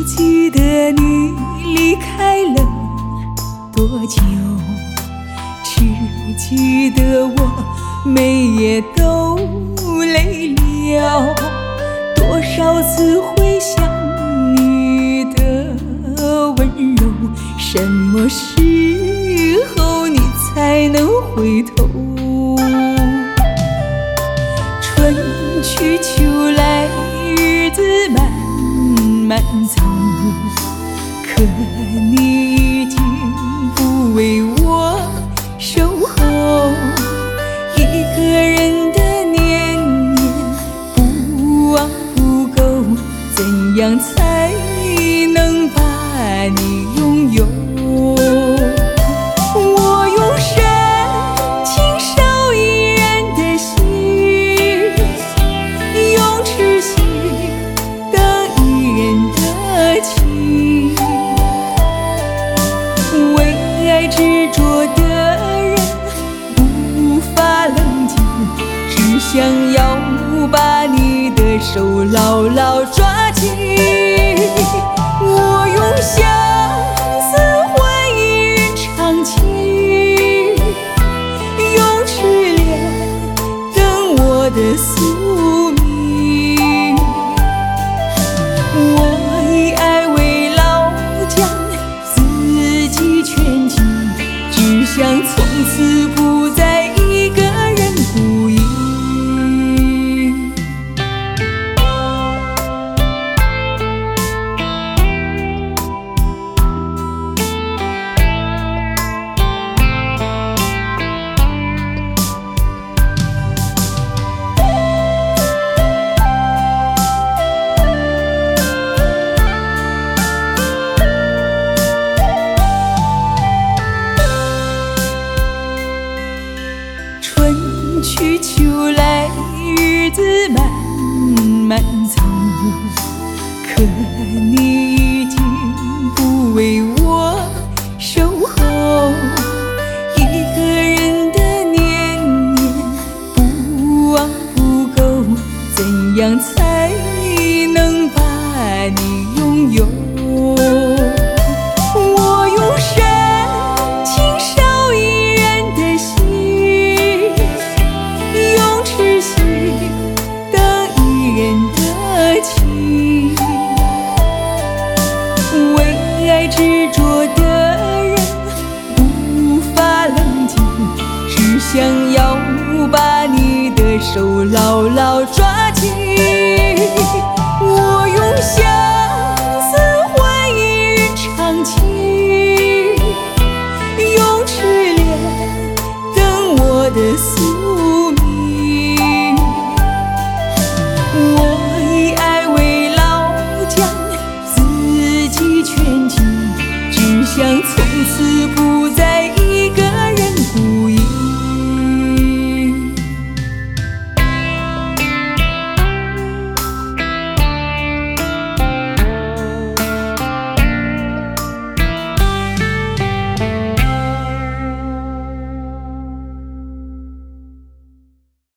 记得你离开了多久，只记得我每夜都泪流。多少次回想你的温柔，什么时候你才能回头？春去秋来，日子慢慢走，可你已经不为我守候。一个人的念念不忘不够，怎样才能把你拥有？我用深情烧依然的心，用痴心等一人的情。为爱执着的人无法冷静，只想要把你的手牢牢抓紧。我用相思换一人长情，用痴恋等我的宿命。我以爱为老将，自己全尽，只想从此不再一个人孤影。春去秋来，日子慢慢走，可你已经不为我守候。一个人的念念不忘不够，怎样才能把你拥有？我用深情烧依然的心，用痴心等一人的情。为爱执着的人无法冷静，只想要把你的手牢牢抓紧。我用相思换一人长情，用痴恋等我的宿命。我以爱为老将，自己全尽，只想从此不再